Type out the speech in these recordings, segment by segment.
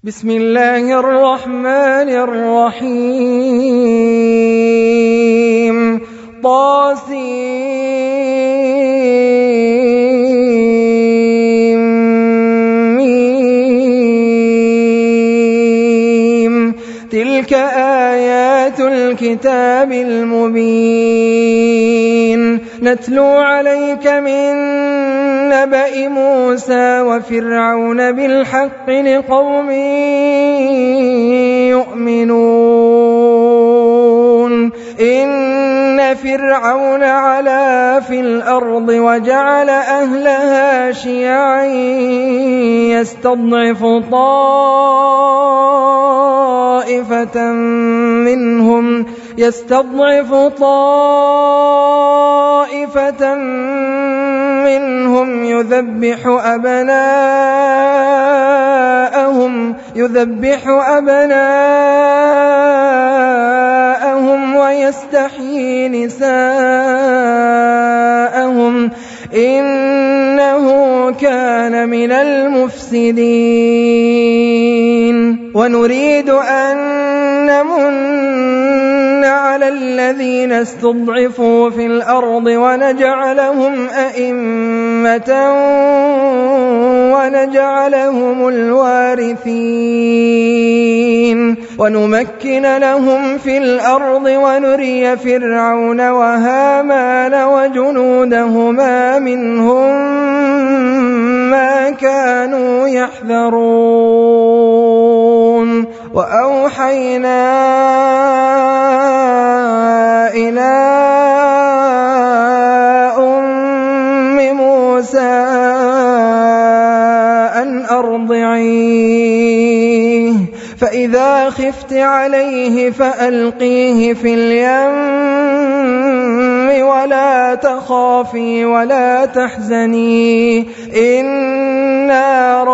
بسم الله الرحمن الرحيم طاسيم تلك آيات الكتاب المبين نتلو عليك من نبأ موسى وفرعون بالحق لقوم يؤمنون إن فرعون علا في الأرض وجعل أهلها شيعا يستضعف طائفة منهم يذبح أبناءهم ويستحيي نساءهم إنه كان من المفسدين ونريد أن نمن على الذين استضعفوا في الأرض ونجعلهم أئمة ونجعلهم الوارثين ونمكن لهم في الأرض ونري فرعون وهامان وجنودهما منهم ما كانوا يحذرون وأوحينا إلى أم موسى أن أرضعيه فإذا خفت عليه فألقيه في اليم ولا تخافي ولا تحزني إنا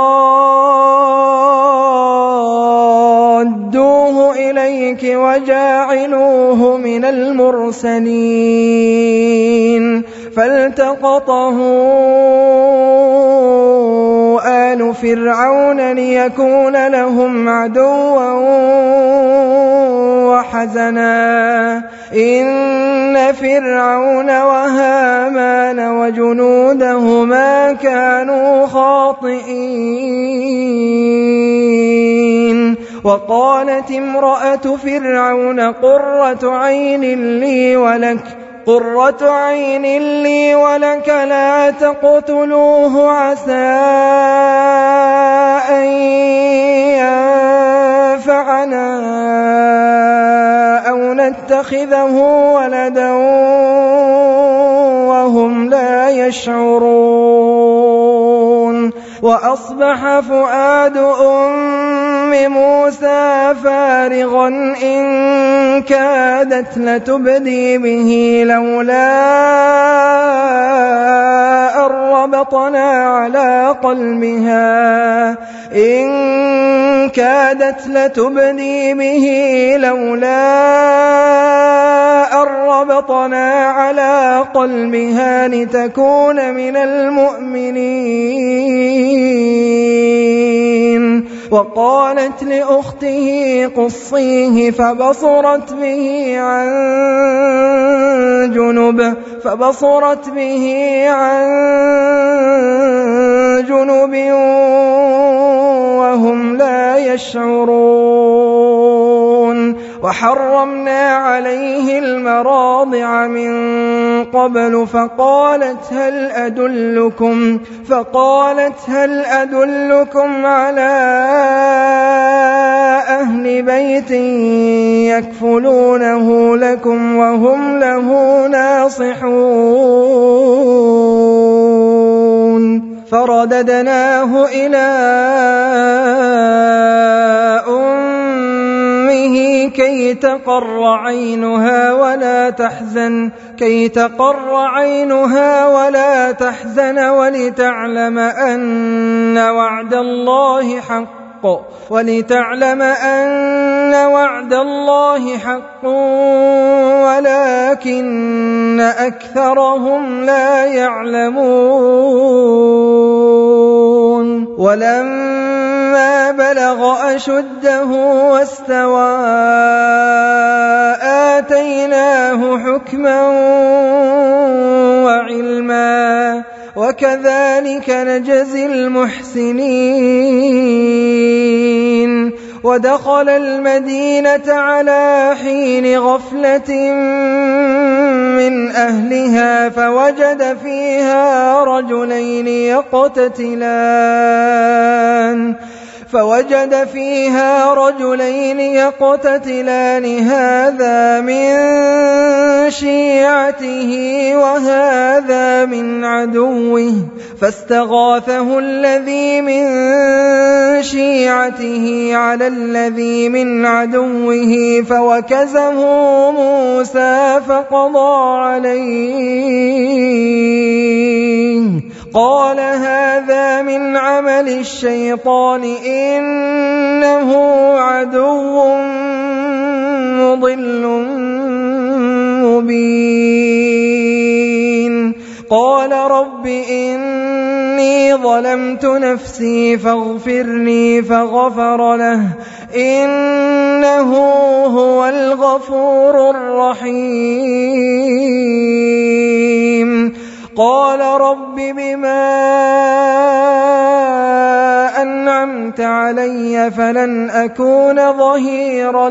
رادوه إليك وجاعلوه من المرسلين فالتقطه آل فرعون ليكون لهم عدوا وحزنا إن فرعون وهامان وجنودهما كانوا خاطئين وقالت امرأة فرعون قرة عين لي ولك لا تقتلوه عسى أن ينفعنا أو نتخذه ولدا وهم لا يشعرون وأصبح فؤاد أم موسى فارغا إن كادت لتبدي به لولا أن ربطنا على قلبها لتكون من المؤمنين وقالت لأخته قصيه فبصرت به عن جنب وهم لا يشعرون وحرمنا عليه المراضع من قبل فقالت هل أدلكم على أهل بيت يكفلونه لكم وهم له ناصحون فرددناه إلى أمه كي تقر عينها ولا تحزن ولتعلم أن وعد الله حق ولكن أكثرهم لا يعلمون ولما بلغ أشده واستوى آتيناه حكما وعلما وكذلك نجزي المحسنين. ودخل المدينة على حين غفلة من أهلها فوجد فيها رجلين يقتتلان هذا من شيعته وهذا من عدوه فاستغاثه الذي من شيعته على الذي من عدوه فوكزه موسى فقضى عليه قال هذا من عمل الشيطان إنه عدو مضل مبين. قال رب إني ظلمت نفسي فاغفرني فغفر له إنه هو الغفور الرحيم. قال رب بما أنعمت علي فلن أكون ظهيرا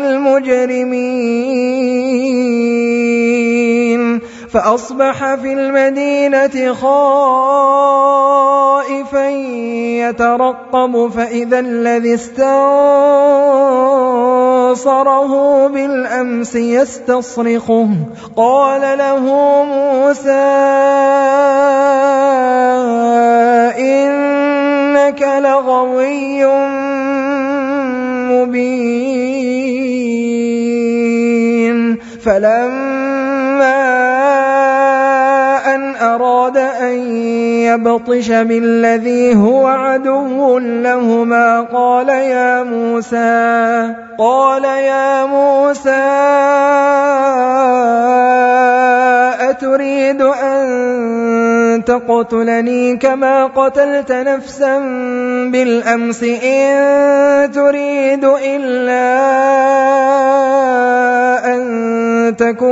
للمجرمين. فأصبح في المدينة خائفا يترقب فإذا الذي استنصره بالأمس يستصرخه قال له موسى إنك لغوي مبين. فلما أن أراد أن يبطش بالذي هو عدو لهما قال يا موسى أتريد أن تقتلني كما قتلت نفسا بالأمس إن تريد إلا أن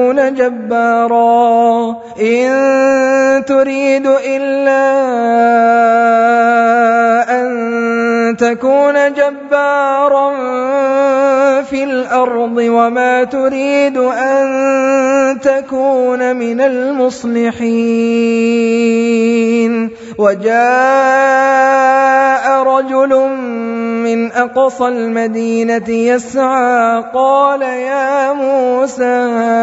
تكون جبارا في الأرض وما تريد أن تكون من المصلحين. وجاء رجل من أقصى المدينة يسعى قال يا موسى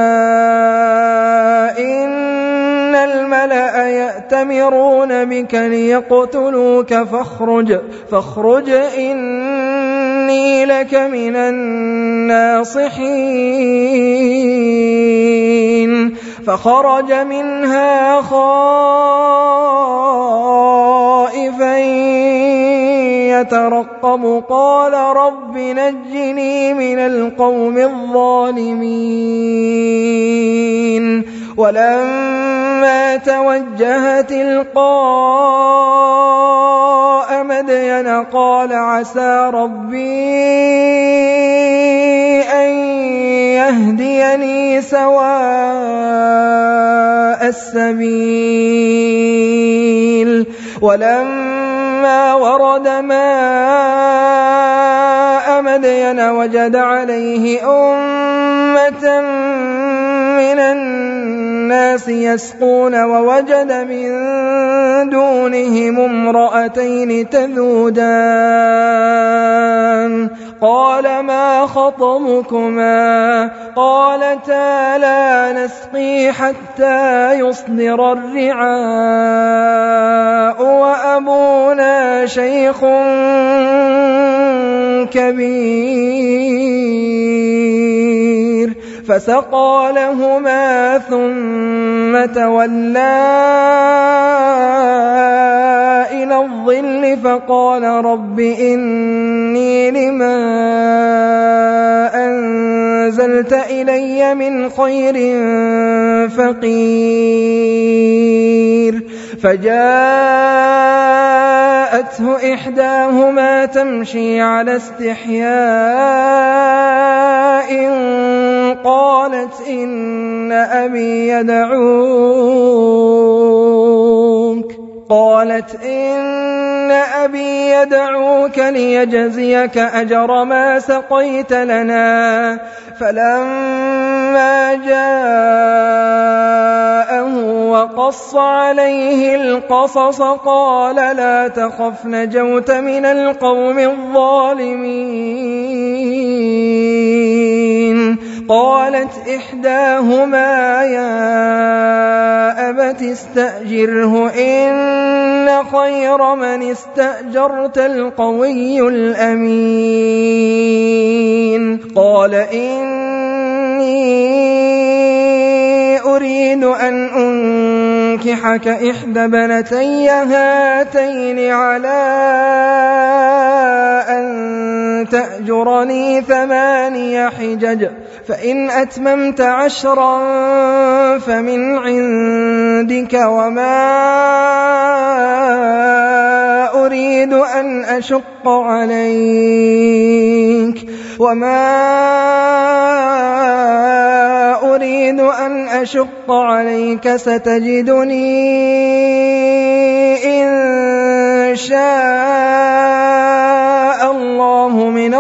إن الملأ يأتمرون بك ليقتلوك فاخرج إني لك من الناصحين. فخرج منها خائفا يترقب قال رب نجني من القوم الظالمين. ولما توجه تلقاء مدين قال عسى ربي أن يهديني سواء السبيل. ولما ورد ماء مدين وجد عليه أمة من الناس يسقون ووجد من دونهم امرأتين تذودان قال ما خطبكما قالتا لا نسقي حتى يصدر الرعاء وأبونا شيخ كبير. فسقى لهما ثم تولى إلى الظل فقال رب إني لما أنزلت إلي من خير فقير. فجاءته إحداهما تمشي على استحياء قالت إن أبي يدعوك ليجزيك أجر ما سقيت لنا. فلما جاءه وقص عليه القصص قال لا تخف نجوت من القوم الظالمين. قالت إحداهما يا أبت استأجره إن خير من استأجرت القوي الأمين. قال إني أريد أن أنكحك إحدى ابنتي هاتين على أن تأجرني 8 حجج فإن أتممت 10 فمن عندك وما أريد أن أشق عليك ستجدني إن شاء الله من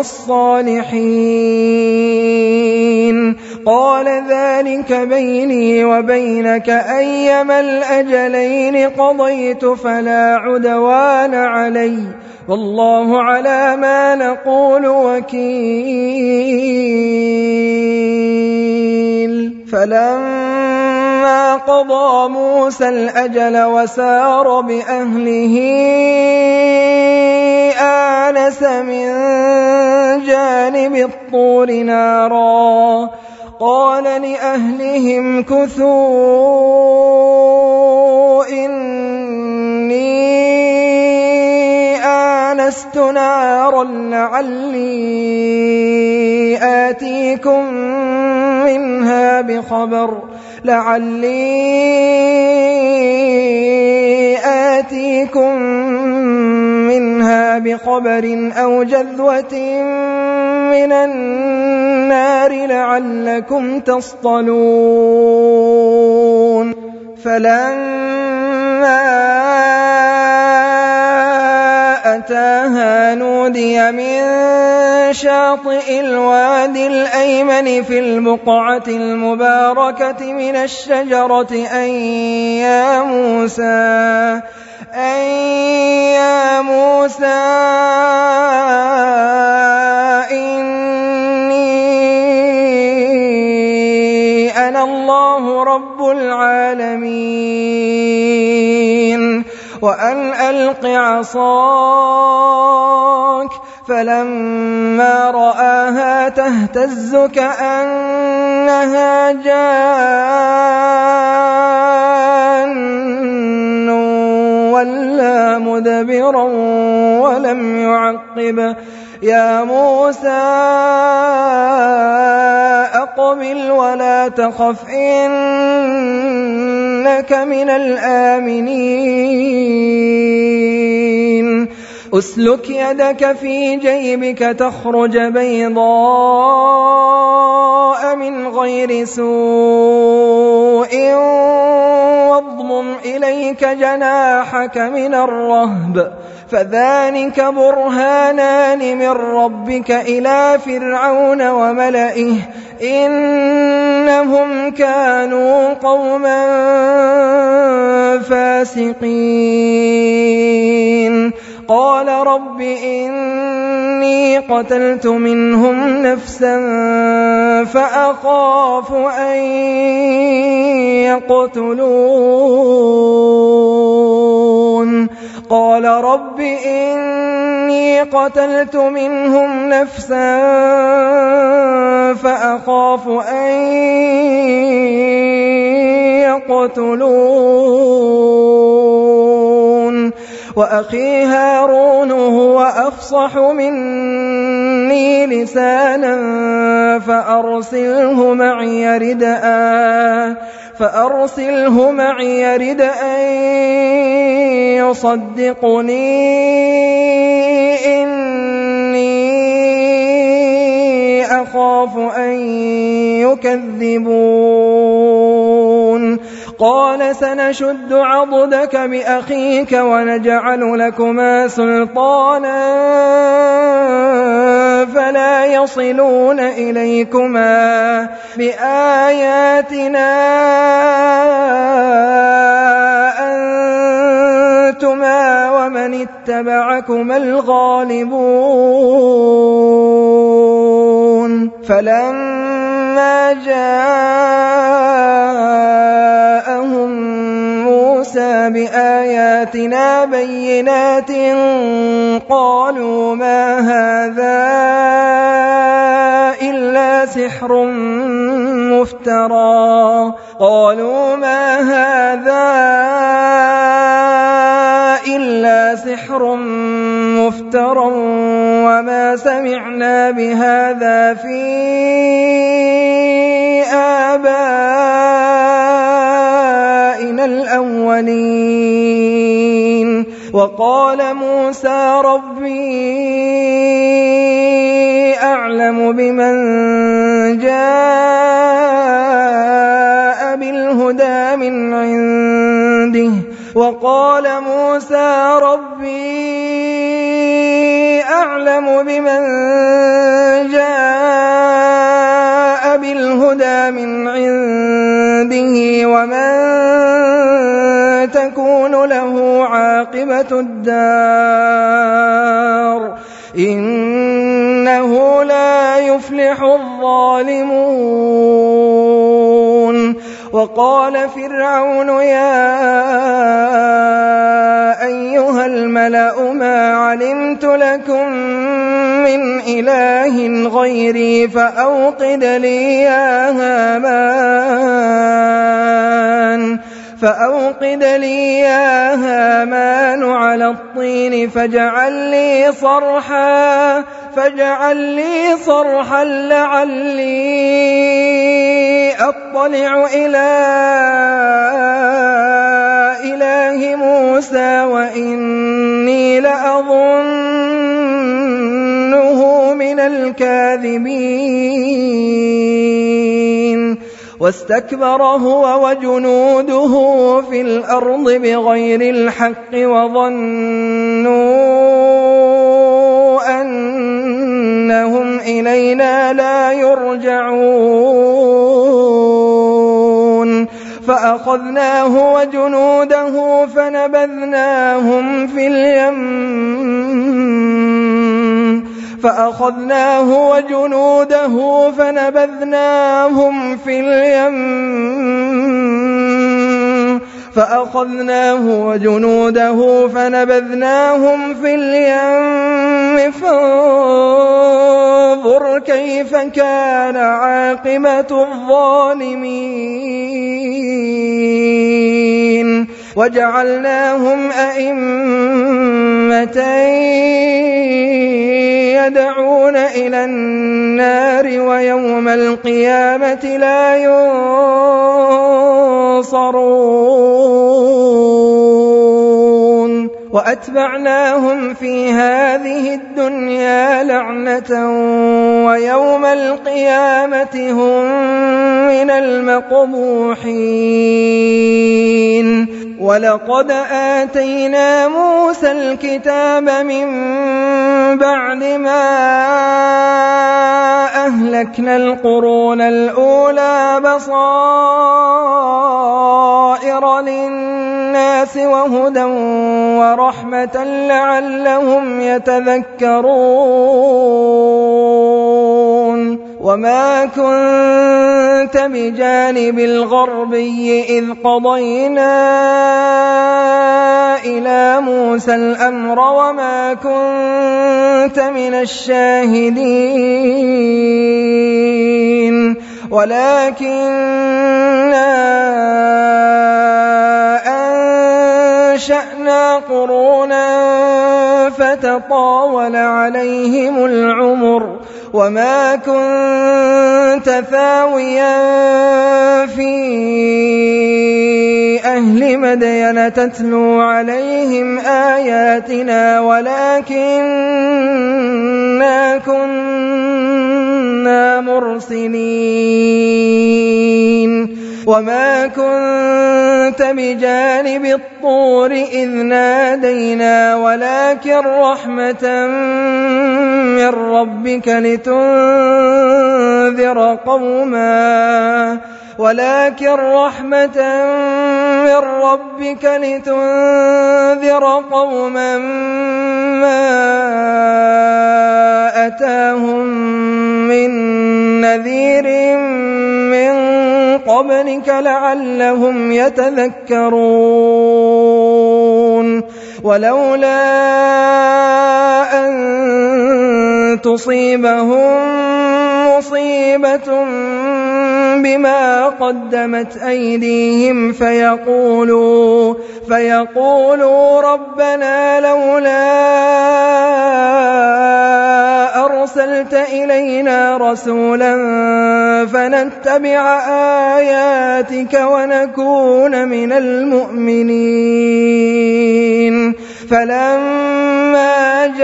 الصالحين. قال ذلك بيني وبينك أيما الأجلين قضيت فلا عدوان علي والله على ما نقول وكيل. فلما قضى موسى الأجل وسار بأهله آنس من جانب الطور نارا قال لأهلهم امكثوا إني آنست نارا لعلي آتيكم منها بخبر أو جذوة من النار لعلكم تصطلون. فلما أتاها نودي من شاطئ الوادي الأيمن في البقعة المباركة من الشجرة أن يا موسى إني أنا الله رب العالمين وأن ألق عصاك. فلما رآها تهتز كأنها جان ولا مدبرا ولم يعقب. يا موسى أقبل ولا تخف إنك من الآمنين. أسلك يدك في جيبك تخرج بيضاء من غير سوء واضمم إليك جناحك من الرهب فذلك برهانان من ربك إلى فرعون وملئه إنهم كانوا قوما فاسقين. قال رب إني قتلت منهم نفسا فأخاف أن يقتلون. قال رب إني قتلت منهم نفسا فأخاف أن يقتلون. وأخي هارون هو أفصح مني لسانا فأرسله معي ردءا فأرسله معي يرد أن يصدقني إني أخاف أن يكذبون. قال سنشد عضدك بأخيك ونجعل لكما سلطانا فلا يصلون إليكما بآياتنا أنتما ومن اتبعكما الغالبون. فلما جاءهم موسى بآياتنا بينات قالوا ما هذا إلا سحر مفترى وما سمعنا بهذا في آبائنا الأولين. وقال موسى ربي أعلم بمن جاء بالهدى من عنده ومن تكون له عاقبة الدار إنه لا يفلح الظالمون. وقال فرعون يا أيها الملأ ما علمت لكم من إله غيري فأوقد لي يا هامان على الطين فاجعل لي صرحا لعلي أطلع إلى إله موسى وإني لأظنه من الكاذبين. واستكبر هو وجنوده في الأرض بغير الحق وظنوا أنهم إلينا لا يرجعون. فأخذناه وجنوده فنبذناهم في اليم فانظر كيف كان عاقبة الظالمين. وجعلناهم أئمة يدعون إلى النار ويوم القيامة لا ينصرون. وأتبعناهم في هذه الدنيا لعنة ويوم القيامة هم من المقبوحين. ولقد آتينا موسى الكتاب من بعد ما أهلكنا القرون الأولى بصائر للناس وهدى ورحمة لعلهم يتذكرون. وما كنت بجانب الغربي إذ قضينا إلى موسى الأمر وما كنت من الشاهدين ولكننا أنشأنا قرونا تطاول عليهم العمر وما كنت ثاويا في أهل مدين تتلو عليهم آياتنا ولكننا كنا مرسلين وما كنت بجانب الطور إذ نادينا ولكن رحمة من ربك لتنذر قوما ما أتاهم من نذير من قبلك لعلهم يتذكرون ولولا أن تصيبهم مصيبة بما قدمت أيديهم فيقولوا ربنا لولا أرسلت إلينا رسولا فنتبع آياتك ونكون من المؤمنين فلما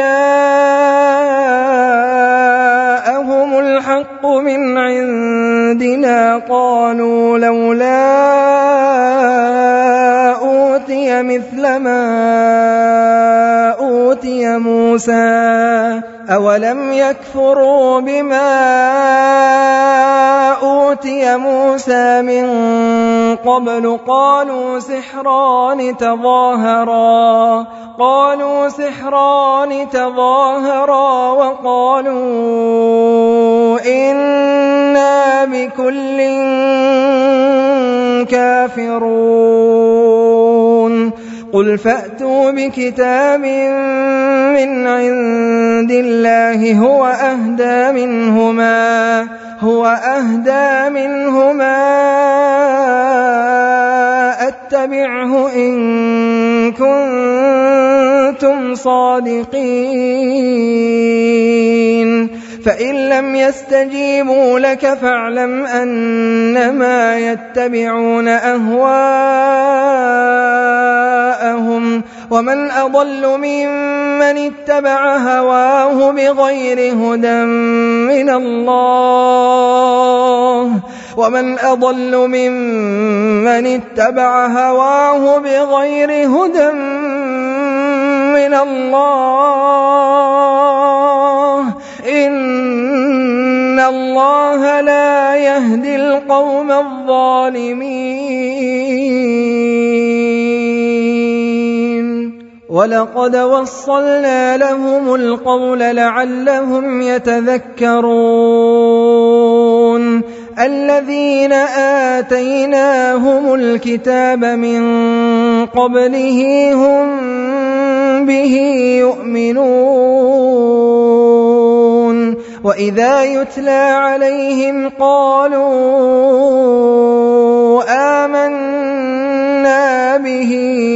جاءهم الحق من عندنا قالوا لولا أوتي مثل ما أوتي موسى أولم يكفروا بما أوتي موسى من قبل قالوا سحران تظاهرا وقالوا إنا بكل كافرون قل فأتوا بكتاب من عند الله هو أهدى منهما أتبعه إن كنتم صادقين فإن لم يستجيبوا لك فاعلم أنما يتبعون أهواءهم ومن أضل ممن اتبع هواه بغير هدى من الله إن الله لا يهدي القوم الظالمين ولقد وصلنا لهم القول لعلهم يتذكرون الذين آتيناهم الكتاب من قبله هم به يؤمنون وإذا يتلى عليهم قالوا آمنا به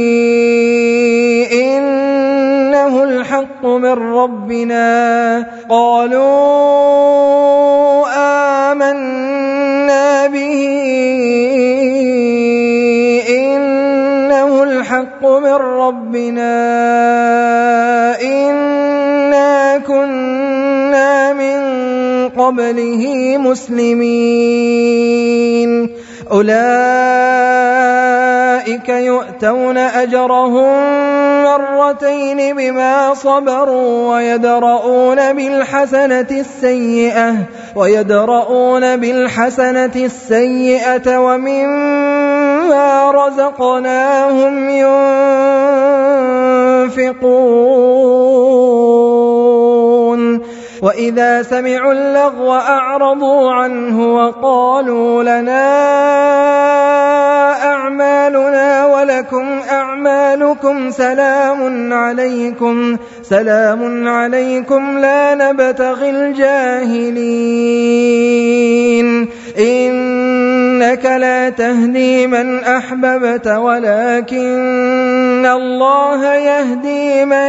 إنه الحق من ربنا إنا كنا من قبله مسلمين أولئك يؤتون أجرهم مرتين بما صبروا ويدرؤون بالحسنة السيئة ومما رزقناهم ينفقون وإذا سمعوا اللغو أعرضوا عنه وقالوا لنا أعمالنا ولكم أعمالكم سلام عليكم لا نبتغي الجاهلين إنا إنك لا تهدي من أحببت ولكن الله يهدي من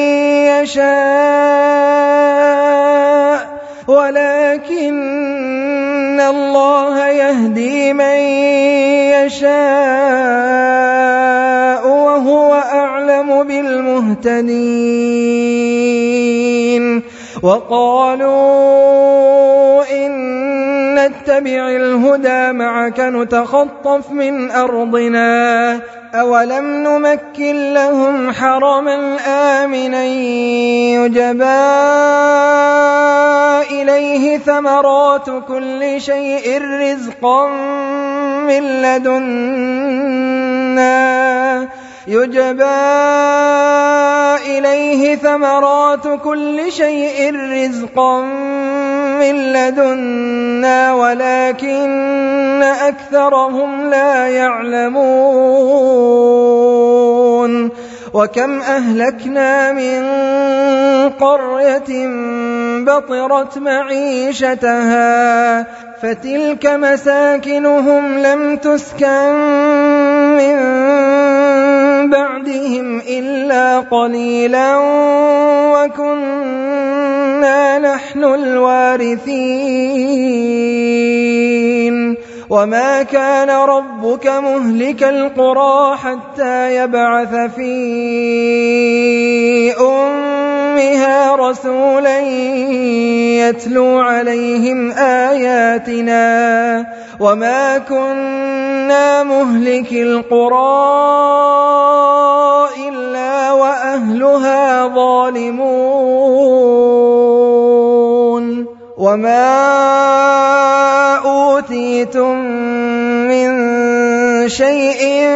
يشاء وهو أعلم بالمهتدين. وقالوا إن نتبع الهدى معك نتخطف من أرضنا أولم نمكن لهم حرما آمنا يجبى إليه ثمرات كل شيء رزقا من لدنا ولكن أكثرهم لا يعلمون. وكم أهلكنا من قرية بطرت معيشتها فتلك مساكنهم لم تسكن من بعدهم إلا قليلا وكنا نحن الوارثين. وما كان ربك مهلك القرى حتى يبعث في أمها رسولا يتلو عليهم آياتنا وما كنا مهلك القرى إلا وأهلها ظالمون. وما أوتيتم من شيء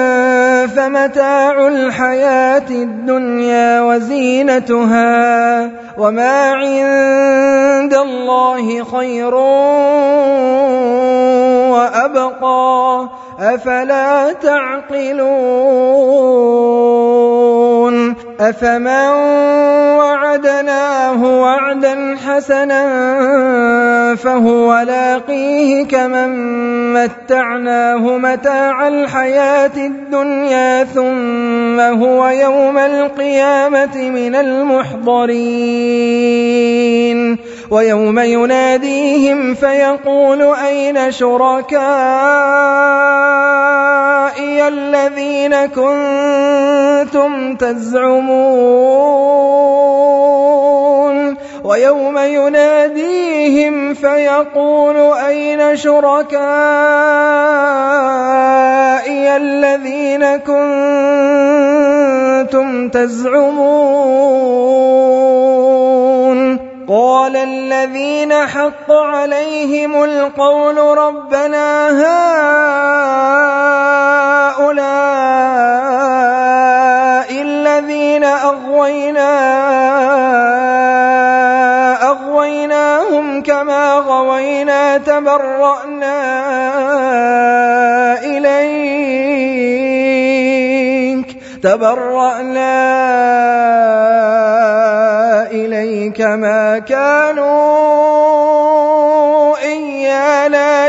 فمتاع الحياة الدنيا وزينتها وما عند الله خير وأبقى أفلا تعقلون. أفمن وعدناه وعدا حسنا فهو لاقيه كمن متعناه متاع الحياة الدنيا ثم هو يوم القيامة من المحضرين. ويوم يناديهم فيقول أين شركائي الذين كنتم تزعمون ويوم يناديهم فيقول أين شركائي الذين كنتم تزعمون قال الذين حق عليهم القول ربنا هؤلاء الذين أغويناهم كما غوينا تبرأنا إليك ما كانوا إيانا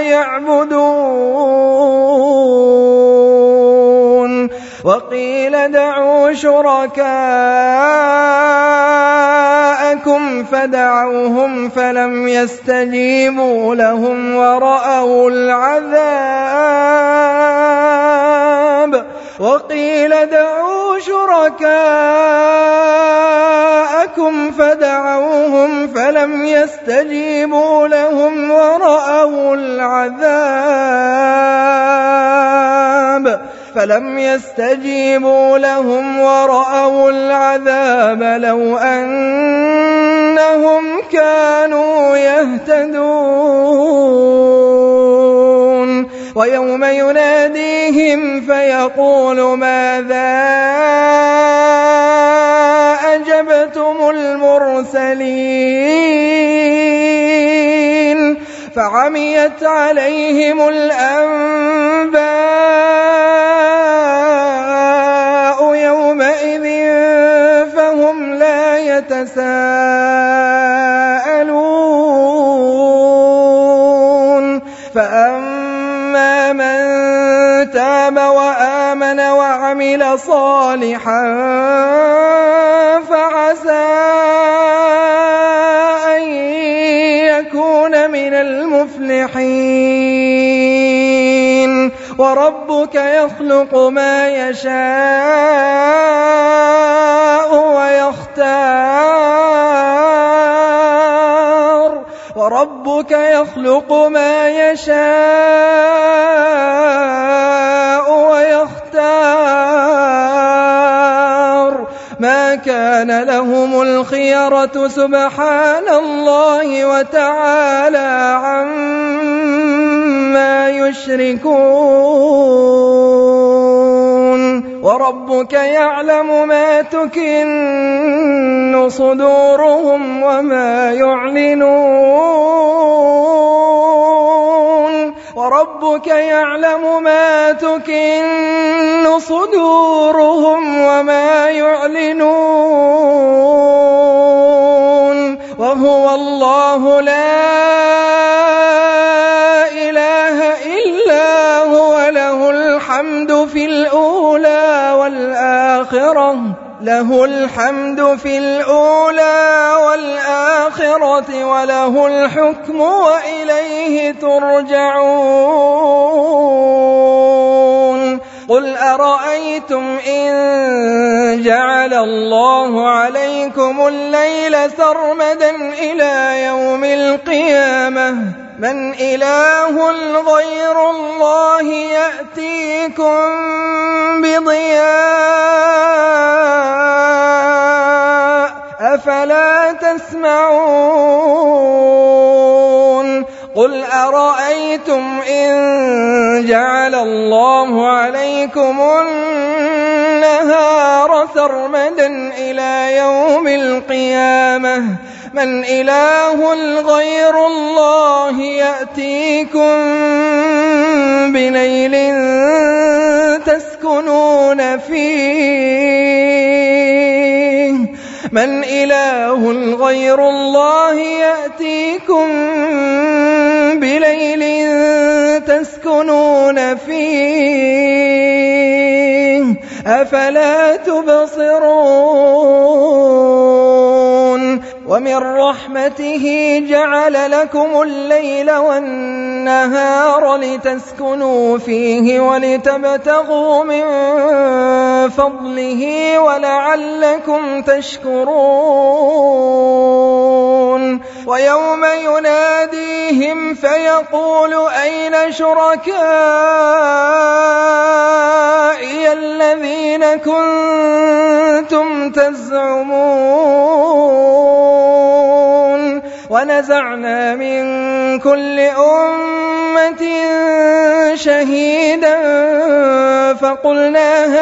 يعبدون. وقيل دعوا شركاءكم فدعوهم فلم يستجيبوا لهم ورأوا العذاب. وقيل دعوا شركاءكم فدعوهم فلم يستجيبوا لهم ورأوا العذاب لو أنهم كانوا يهتدون. ويوم يناديهم فيقول ماذا أجبتم المرسلين فعميت عليهم الأنباء يومئذ فهم لا يتساءلون. فأما تاب وآمن وعمل صالحا فعسى أن يكون من المفلحين. وربك يخلق ما يشاء ويختار وربك يخلق ما يشاء ويختار ما كان لهم الخيرة سبحان الله وتعالى عما يشركون. وربك يعلم ما تكن صدورهم وما يعلنون وربك يعلم ما تكن صدورهم وما يعلنون وهو الله لا إله إلا هو له الحمد في الأولى والآخرة وله الحكم وإليه ترجعون. قل أرأيتم إن جعل الله عليكم الليل سرمدا إلى يوم القيامة من إله غير الله يأتيكم بضياء أفلا تسمعون. قل أرأيتم إن جعل الله عليكم النهار سرمدا إلى يوم القيامة من إله غير الله يأتيكم بليل تسكنون فيه من إله غير الله يأتيكم بليل تسكنون فيه أفلا تبصرون. ومن رحمته جعل لكم الليل والنهار لتسكنوا فيه ولتبتغوا من فضله ولعلكم تشكرون. ويوم يناديهم فيقول أين شركائي الذين كنتم تزعمون ونزعنا من كل أمة شهيدا فقلنا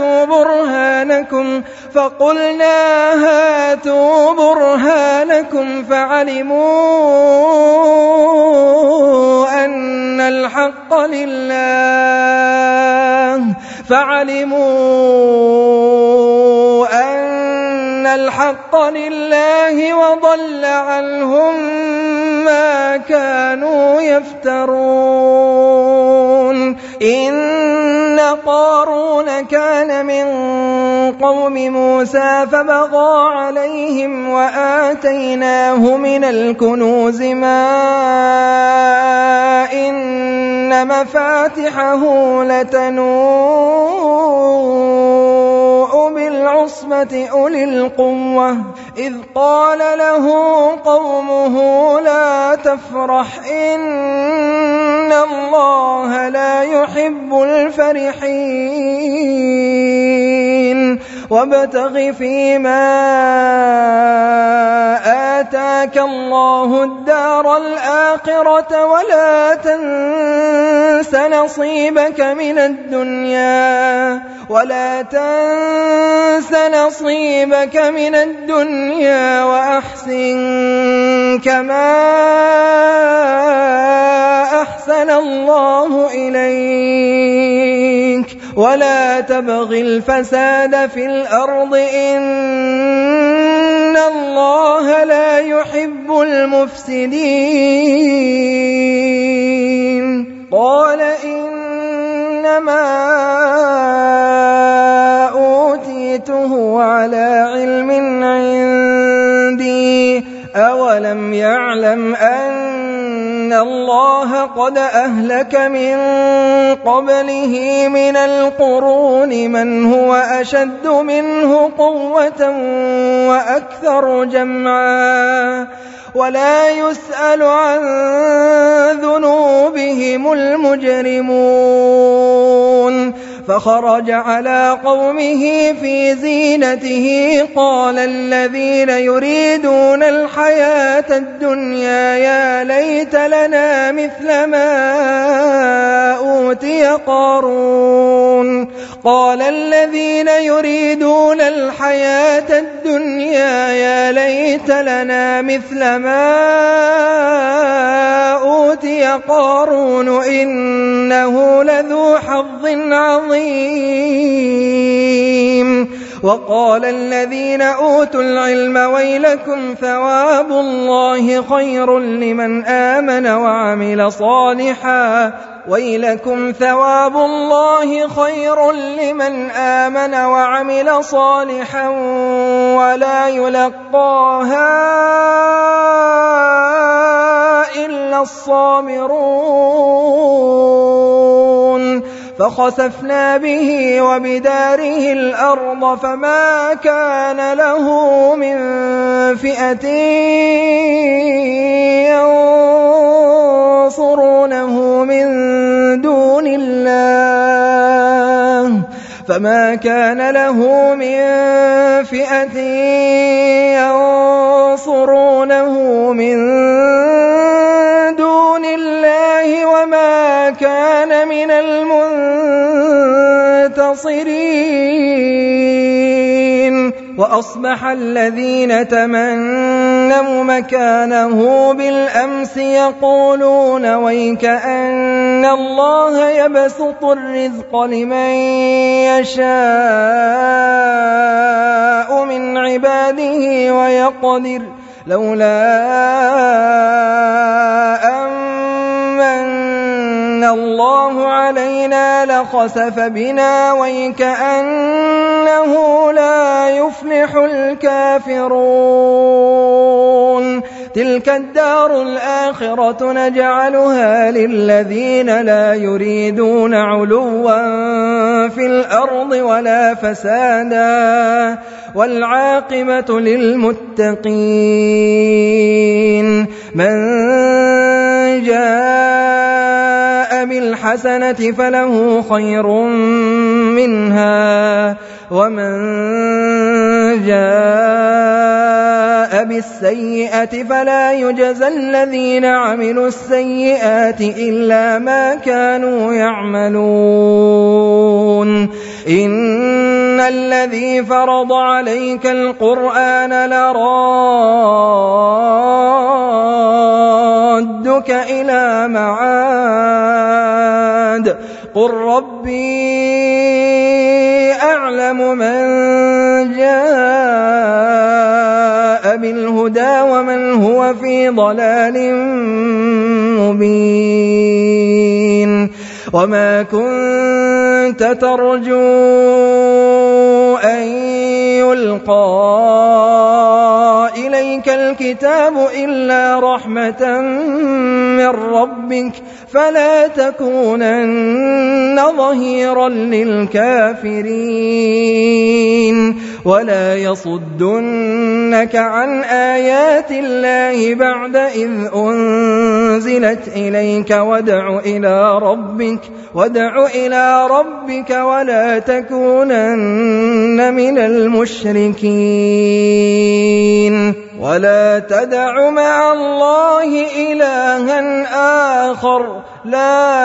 هاتوا برهانكم فعلموا أن الحق لله وضل عنهم ما كانوا يفترون. إن قارون كان من قوم موسى فبغى عليهم وآتيناه من الكنوز ما إن مفاتحه لتنوء بالعصبة أولي القوة إذ قال له قومه لا تفرح إن الله لا يحب الفرحين. وابتغ فيما آتاك الله الدار الآخرة ولا تنس نصيبك من الدنيا وأحسن كما أحسن الله إليك ولا تبغ الفساد في الأرض إن الله لا يحب المفسدين. قال إنما ما أوتيته على علم عندي أولم يعلم أن الله قد أهلك من قبله من القرون من هو أشد منه قوة وأكثر جمعا ولا يسأل عن ذنوبهم المجرمون فخرج على قومه في زينته قال الذين يريدون الحياة الدنيا يا ليت لنا مثل ما أوتي قارون قال الذين يريدون الحياة الدنيا يا ليت لنا مثل ما أوتي قارون إنه لذو حظ عظيم وقال الذين أوتوا العلم ويلكم ثواب الله خير لمن آمن وعمل صالحا ويلكم ثواب الله خير لمن آمن وعمل صالحا ولا يلقاها إلا الصابرون فخسفنا به وبداره الأرض فما كان له من فئة ينصرونه من دون الله فما كان له من فئة ينصرونه من دون الله وما كان من المنتصرين وأصبح الذين تمنوا مكانه بالأمس يقولون ويكأن الله يبسط الرزق لمن يشاء من عباده ويقدر لولا أمن الله علينا لخسف بنا ويكأنه لا يفلح الكافرون تلك الدار الآخرة نجعلها للذين لا يريدون علوا في الأرض ولا فسادا والعاقبة للمتقين من جاء بالحسنة فله خير منها ومن جاء بالسيئة فلا يجزى الذين عملوا السيئات إلا ما كانوا يعملون إن الذي فرض عليك القرآن لرادك إلى معاد قل ربي أعلم من جاء بالهدى ومن هو في ضلال مبين وما كنت ترجو أن يلقى إليك الكتاب إلا رحمة من ربك فلا تكونن ظهيرا للكافرين ولا يصدنك عن آيات الله بعد إذ أنزلت إليك وادع إلى ربك ولا تكونن من المشركين ولا تدع مع الله إلها آخر لا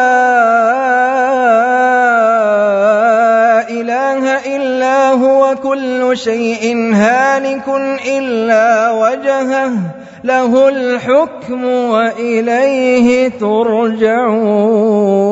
إله إلا هو كل شيء هالك إلا وجهه له الحكم وإليه ترجعون